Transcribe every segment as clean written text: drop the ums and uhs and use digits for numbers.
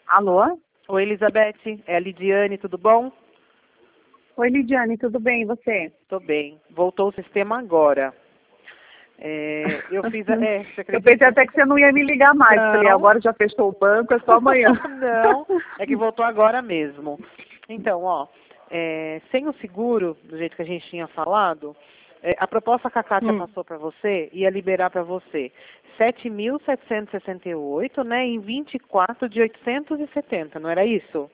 Alô? Oi, Elizabeth. É a Lidiane, tudo bom? Oi, Lidiane, tudo bem? E você? Tô bem. Voltou o sistema agora. Eu fiz a... você Eu pensei até que você não ia me ligar mais. Não. Falei, agora já fechou o banco, é só amanhã. Não, é que voltou agora mesmo. Então, sem o seguro, do jeito que a gente tinha falado, a proposta que a Kátia passou para você ia liberar para você 7.768, né, em 24 de 870, não era isso?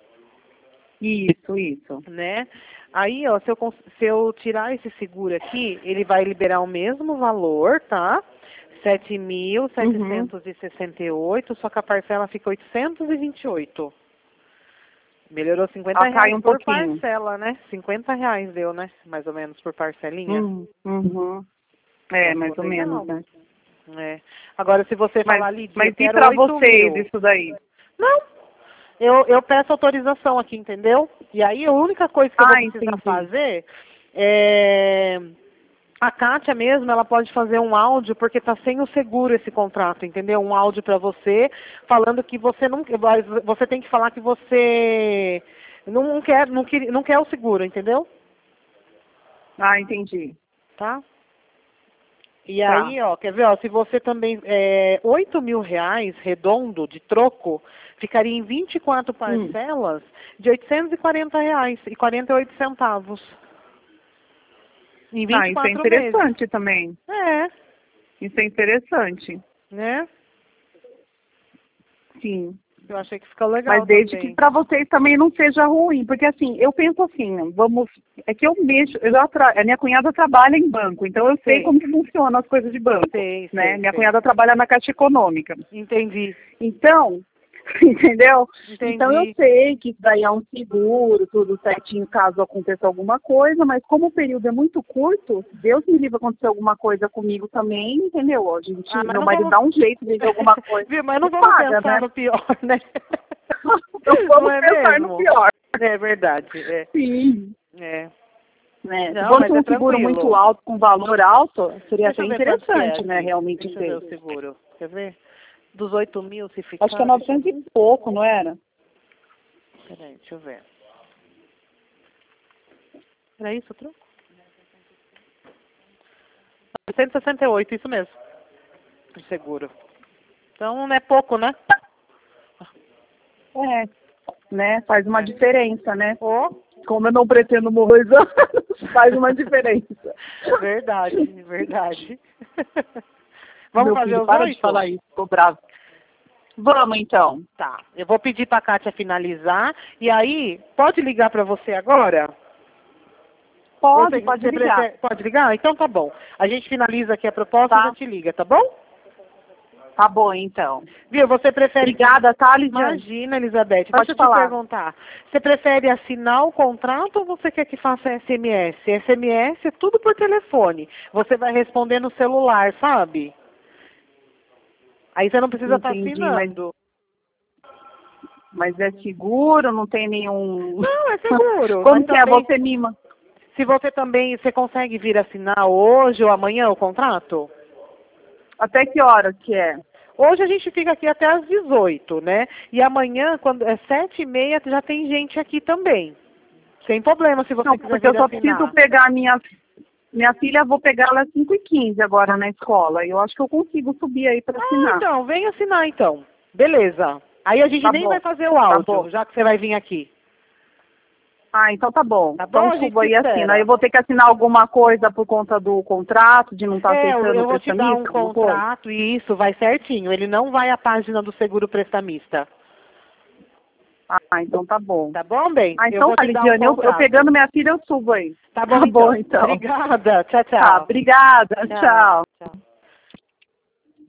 Isso. Né? Aí, se eu tirar esse seguro aqui, ele vai liberar o mesmo valor, tá? 7.768, só que a parcela fica 828. Melhorou 50 reais cai um por pouquinho. parcela, né? 50 reais deu, né? Mais ou menos por parcelinha. Mais ou legal. menos, né? Agora, se você falar, Lidia, Mas eu e quero pra 8 vocês mil. isso daí? Não, eu peço autorização aqui, entendeu? E aí a única coisa que eu vou precisar Entendi. fazer é... A Kátia mesmo, ela pode fazer um áudio, porque está sem o seguro esse contrato, entendeu? Um áudio para você, falando que você não... Você tem que falar que você não quer o seguro, entendeu? Entendi. Tá? E aí, quer ver, se você também... 8 mil reais, redondo, de troco, ficaria em 24 parcelas de 840 reais e 48 centavos. Em 24 isso é interessante meses. também. Isso é interessante. Né? Sim. Eu achei que ficou legal. Mas desde também. que para vocês também não seja ruim, porque assim, eu penso assim, é que eu mexo, a minha cunhada trabalha em banco, então eu sei como que funcionam as coisas de banco, né? Minha cunhada trabalha na Caixa Econômica. Entendi. Então, entendeu? Entendi. Então eu sei que isso daí é um seguro, tudo certinho, caso aconteça alguma coisa, mas como o período é muito curto, Deus me livre acontecer alguma coisa comigo também, entendeu? A gente, meu marido dá um jeito de ver alguma coisa. Viu, mas não vamos pensar, né, no pior, né? Não vamos pensar no pior. É verdade. Sim. Não, se fosse um seguro tranquilo. muito alto, com valor alto, seria Deixa até eu ver quanto que interessante, né, aqui. realmente Deixa ter. eu ver o seguro. Quer ver? Dos 8 mil, se ficar... Acho que é 900 e pouco, não era? Peraí, deixa eu ver. Era isso o troco? 968, isso mesmo. De seguro. Então não é pouco, né? Né? Faz uma diferença, né? Oh. Como eu não pretendo morrer 2 anos, faz uma diferença. Verdade. Vamos fazer os para 8? de falar isso, tô bravo. Vamos, então. Tá. Eu vou pedir para a Kátia finalizar. E aí, pode ligar para você agora? Pode ligar. Pode ligar? Então tá bom. A gente finaliza aqui a proposta e já te liga, tá bom? Tá bom, então. Viu, você prefere... Obrigada, tá, Lidiane? Imagina, Elizabeth. Pode Deixa eu falar. te perguntar. Você prefere assinar o contrato ou você quer que faça SMS? SMS é tudo por telefone. Você vai responder no celular, sabe? Aí você não precisa estar assinando. Mas é seguro? Não tem nenhum... Não, é seguro. Como que também... Você mima? Se você consegue vir assinar hoje ou amanhã o contrato? Até que hora que é? Hoje a gente fica aqui até às 18, né? E amanhã, quando é 7h30, já tem gente aqui também. Sem problema, se você quiser vir porque eu só assinar. preciso pegar minha filha, vou pegar ela às 5h15 agora na escola. Eu acho que eu consigo subir aí para assinar. Então, vem assinar então. Beleza. Aí a gente nem vai fazer o áudio, já que você vai vir aqui. Então tá bom. Tá bom, então subo aí e assina. Eu vou ter que assinar alguma coisa por conta do contrato, de não estar acessando eu o vou te dar um prestamista? contrato e isso vai certinho. Ele não vai à página do seguro prestamista. Então tá bom. Tá bom, bem? Então tá, Lidiane. Eu pegando minha filha, eu subo aí. Tá bom, então. Obrigada. Tchau, tchau. Tá, obrigada. Tchau.